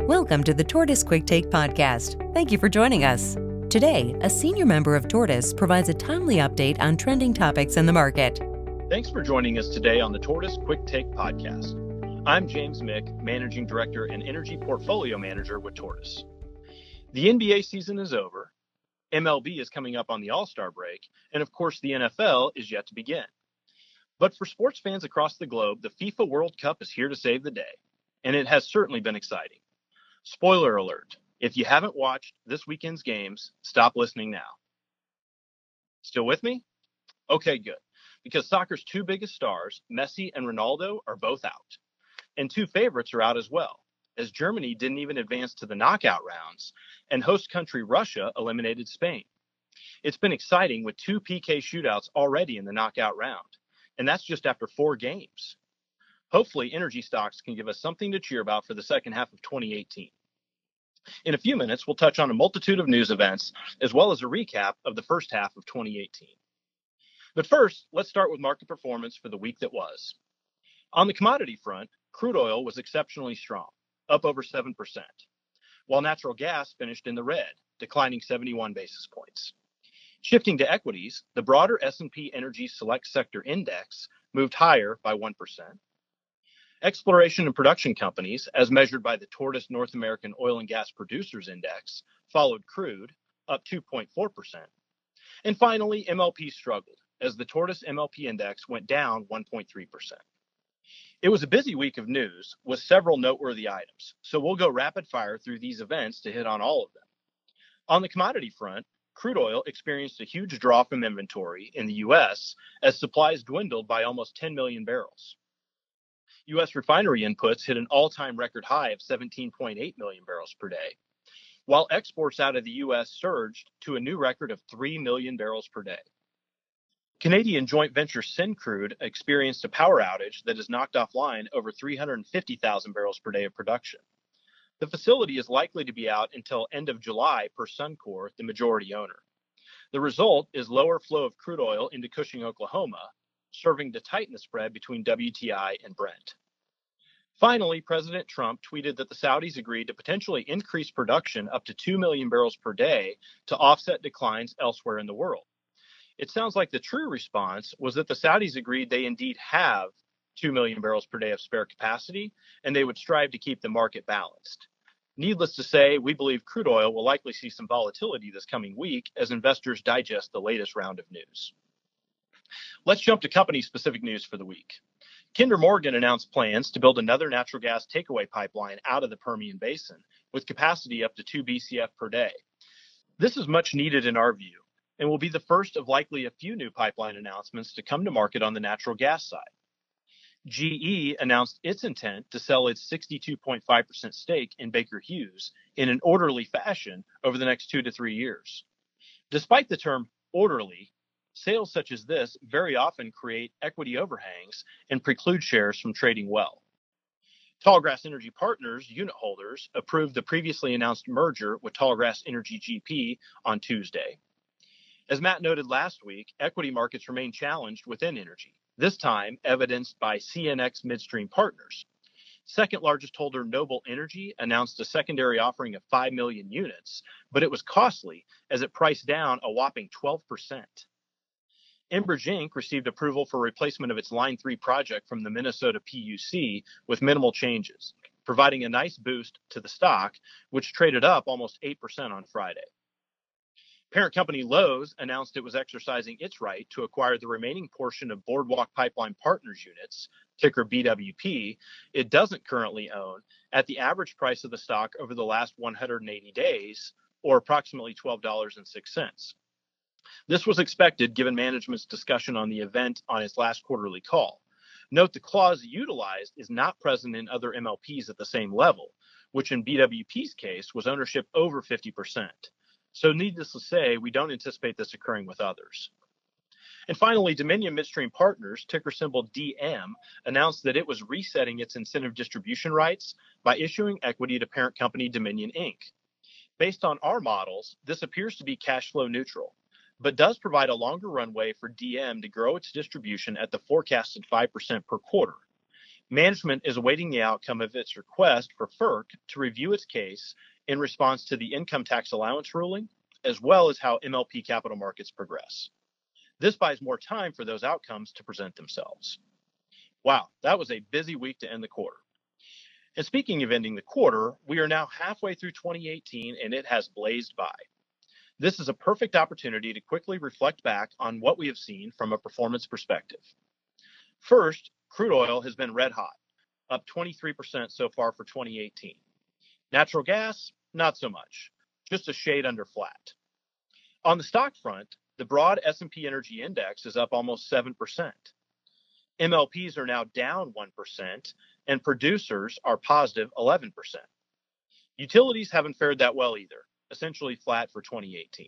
Welcome to the Tortoise Quick Take podcast. Thank you for joining us. Today, a senior member of Tortoise provides a timely update on trending topics in the market. Thanks for joining us today on the Tortoise Quick Take podcast. I'm James Mick, Managing Director and Energy Portfolio Manager with Tortoise. The NBA season is over, MLB is coming up on the All-Star break, and of course the NFL is yet to begin. But for sports fans across the globe, the FIFA World Cup is here to save the day, and it has certainly been exciting. Spoiler alert, if you haven't watched this weekend's games, stop listening now. Still with me? Okay, good. Because soccer's two biggest stars, Messi and Ronaldo, are both out. And two favorites are out as well, as Germany didn't even advance to the knockout rounds, and host country Russia eliminated Spain. It's been exciting with two PK shootouts already in the knockout round, and that's just after 4 games. Hopefully, energy stocks can give us something to cheer about for the second half of 2018. In a few minutes, we'll touch on a multitude of news events, as well as a recap of the first half of 2018. But first, let's start with market performance for the week that was. On the commodity front, crude oil was exceptionally strong, up over 7%, while natural gas finished in the red, declining 71 basis points. Shifting to equities, the broader S&P Energy Select Sector Index moved higher by 1%. Exploration and production companies, as measured by the Tortoise North American Oil and Gas Producers Index, followed crude, up 2.4%. And finally, MLP struggled, as the Tortoise MLP Index went down 1.3%. It was a busy week of news with several noteworthy items, so we'll go rapid fire through these events to hit on all of them. On the commodity front, crude oil experienced a huge draw from inventory in the U.S. as supplies dwindled by almost 10 million barrels. U.S. refinery inputs hit an all-time record high of 17.8 million barrels per day, while exports out of the U.S. surged to a new record of 3 million barrels per day. Canadian joint venture Syncrude experienced a power outage that has knocked offline over 350,000 barrels per day of production. The facility is likely to be out until end of July per Suncor, the majority owner. The result is lower flow of crude oil into Cushing, Oklahoma, serving to tighten the spread between WTI and Brent. Finally, President Trump tweeted that the Saudis agreed to potentially increase production up to 2 million barrels per day to offset declines elsewhere in the world. It sounds like the true response was that the Saudis agreed they indeed have 2 million barrels per day of spare capacity, and they would strive to keep the market balanced. Needless to say, we believe crude oil will likely see some volatility this coming week as investors digest the latest round of news. Let's jump to company-specific news for the week. Kinder Morgan announced plans to build another natural gas takeaway pipeline out of the Permian Basin with capacity up to 2 BCF per day. This is much needed in our view and will be the first of likely a few new pipeline announcements to come to market on the natural gas side. GE announced its intent to sell its 62.5% stake in Baker Hughes in an orderly fashion over the next 2 to 3 years. Despite the term orderly, sales such as this very often create equity overhangs and preclude shares from trading well. Tallgrass Energy Partners unit holders approved the previously announced merger with Tallgrass Energy GP on Tuesday. As Matt noted last week, equity markets remain challenged within energy, this time evidenced by CNX Midstream Partners. Second largest holder Noble Energy announced a secondary offering of 5 million units, but it was costly as it priced down a whopping 12%. Enbridge Inc. received approval for replacement of its Line 3 project from the Minnesota PUC with minimal changes, providing a nice boost to the stock, which traded up almost 8% on Friday. Parent company Lowe's announced it was exercising its right to acquire the remaining portion of Boardwalk Pipeline Partners units, ticker BWP, it doesn't currently own, at the average price of the stock over the last 180 days, or approximately $12.06. This was expected given management's discussion on the event on its last quarterly call. Note the clause utilized is not present in other MLPs at the same level, which in BWP's case was ownership over 50%. So needless to say, we don't anticipate this occurring with others. And finally, Dominion Midstream Partners, ticker symbol DM, announced that it was resetting its incentive distribution rights by issuing equity to parent company Dominion Inc. Based on our models, this appears to be cash flow neutral, but does provide a longer runway for DM to grow its distribution at the forecasted 5% per quarter. Management is awaiting the outcome of its request for FERC to review its case in response to the income tax allowance ruling, as well as how MLP capital markets progress. This buys more time for those outcomes to present themselves. Wow, that was a busy week to end the quarter. And speaking of ending the quarter, we are now halfway through 2018 and it has blazed by. This is a perfect opportunity to quickly reflect back on what we have seen from a performance perspective. First, crude oil has been red hot, up 23% so far for 2018. Natural gas, not so much, just a shade under flat. On the stock front, the broad S&P Energy Index is up almost 7%. MLPs are now down 1%, and producers are positive 11%. Utilities haven't fared that well either, essentially flat for 2018.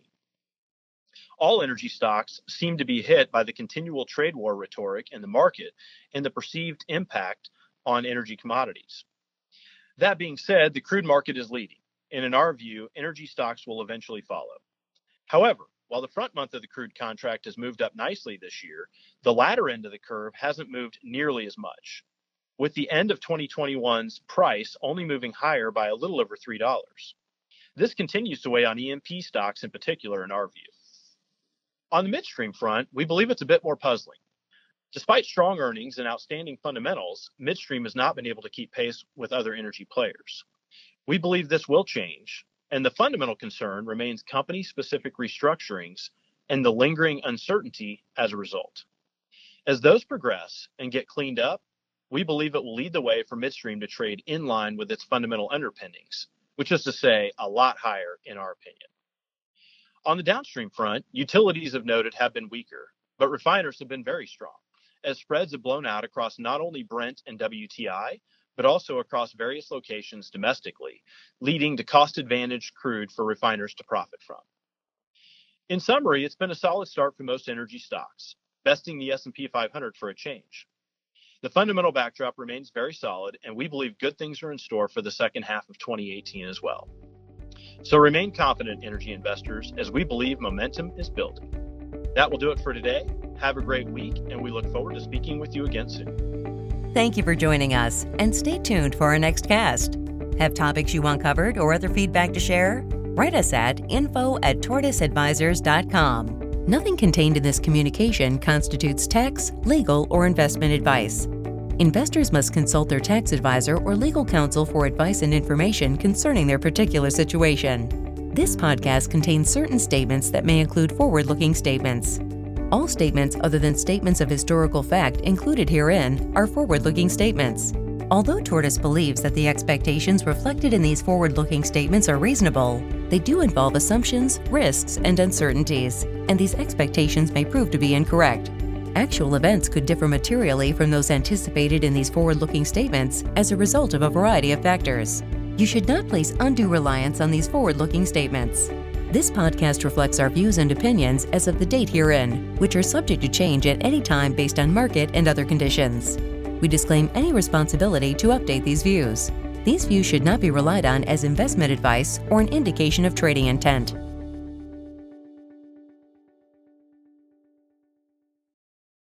All energy stocks seem to be hit by the continual trade war rhetoric in the market and the perceived impact on energy commodities. That being said, the crude market is leading, and in our view, energy stocks will eventually follow. However, while the front month of the crude contract has moved up nicely this year, the latter end of the curve hasn't moved nearly as much, with the end of 2021's price only moving higher by a little over $3. This continues to weigh on E&P stocks in particular in our view. On the midstream front, we believe it's a bit more puzzling. Despite strong earnings and outstanding fundamentals, midstream has not been able to keep pace with other energy players. We believe this will change, and the fundamental concern remains company-specific restructurings and the lingering uncertainty as a result. As those progress and get cleaned up, we believe it will lead the way for midstream to trade in line with its fundamental underpinnings, which is to say, a lot higher in our opinion. On the downstream front, utilities of noted have been weaker, but refiners have been very strong, as spreads have blown out across not only Brent and WTI, but also across various locations domestically, leading to cost-advantaged crude for refiners to profit from. In summary, it's been a solid start for most energy stocks, besting the S&P 500 for a change. The fundamental backdrop remains very solid, and we believe good things are in store for the second half of 2018 as well. So remain confident, energy investors, as we believe momentum is building. That will do it for today. Have a great week, and we look forward to speaking with you again soon. Thank you for joining us, and stay tuned for our next cast. Have topics you want covered or other feedback to share? Write us at info@tortoiseadvisors.com. Nothing contained in this communication constitutes tax, legal, or investment advice. Investors must consult their tax advisor or legal counsel for advice and information concerning their particular situation. This podcast contains certain statements that may include forward-looking statements. All statements other than statements of historical fact included herein are forward-looking statements. Although Tortoise believes that the expectations reflected in these forward-looking statements are reasonable, they do involve assumptions, risks, and uncertainties, and these expectations may prove to be incorrect. Actual events could differ materially from those anticipated in these forward-looking statements as a result of a variety of factors. You should not place undue reliance on these forward-looking statements. This podcast reflects our views and opinions as of the date herein, which are subject to change at any time based on market and other conditions. We disclaim any responsibility to update these views. These views should not be relied on as investment advice or an indication of trading intent.